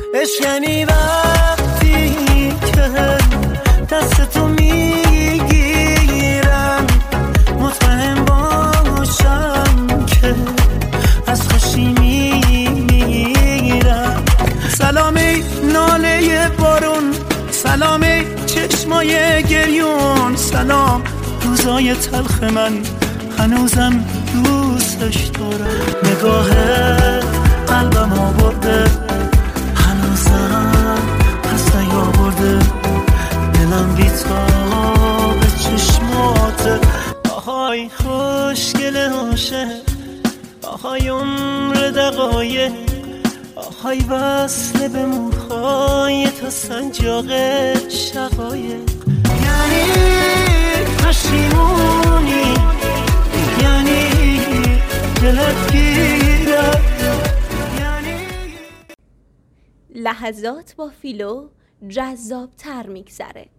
عشق یعنی وقتی که دستتو میگیرم مطمئن باشم که از خوشی میمیرم. سلامی ناله بارون، سلامی چشمای گریون، سلام روزای تلخ من هنوزم دوستش دارم. نگاهت قلبم آورده هنوزم پس نیاورده، دلم بیتاب چشماته. آهای خوشگل عاشق، آهای عمر دقایق، آهای وصل به موهای تا سنجاق شقایق. یعنی پشیمونی، یعنی دلت گیره. لحظات با فیلو جذاب تر میگذره.